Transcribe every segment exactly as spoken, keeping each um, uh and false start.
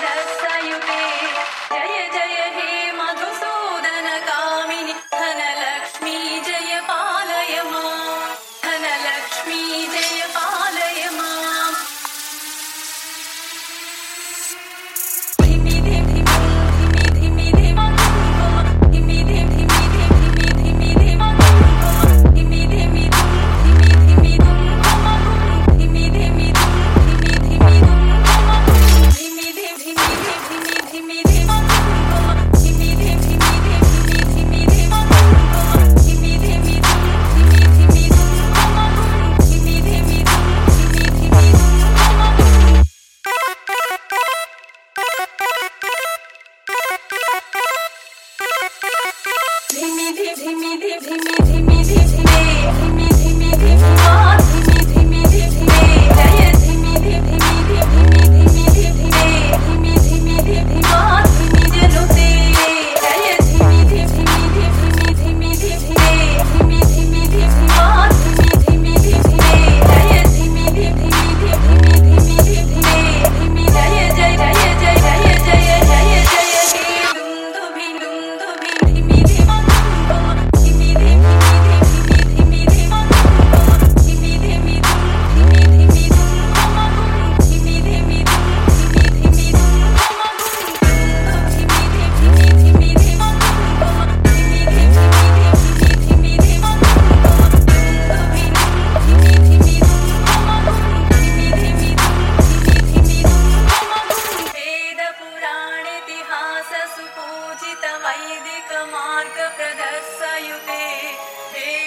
प्रदर्शयुते जय जय हे मधुसूदन कामिनि धनलक्ष्मी जय पालय मां धनलक्ष्मी जय पालय मां धिमि धिमि धिमि धिमि धिमि धिमि धिमि धिमि धिमि धिमि धिमि धिमि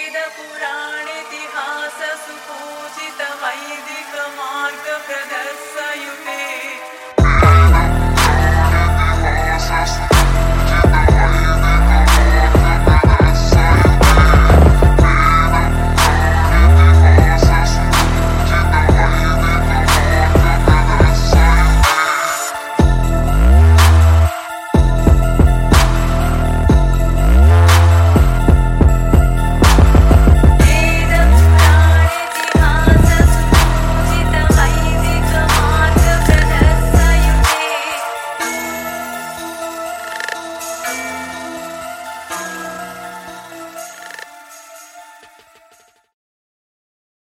वेदपुराणेतिहास सुपूजित वैदिक मार्ग प्रदर्शयुते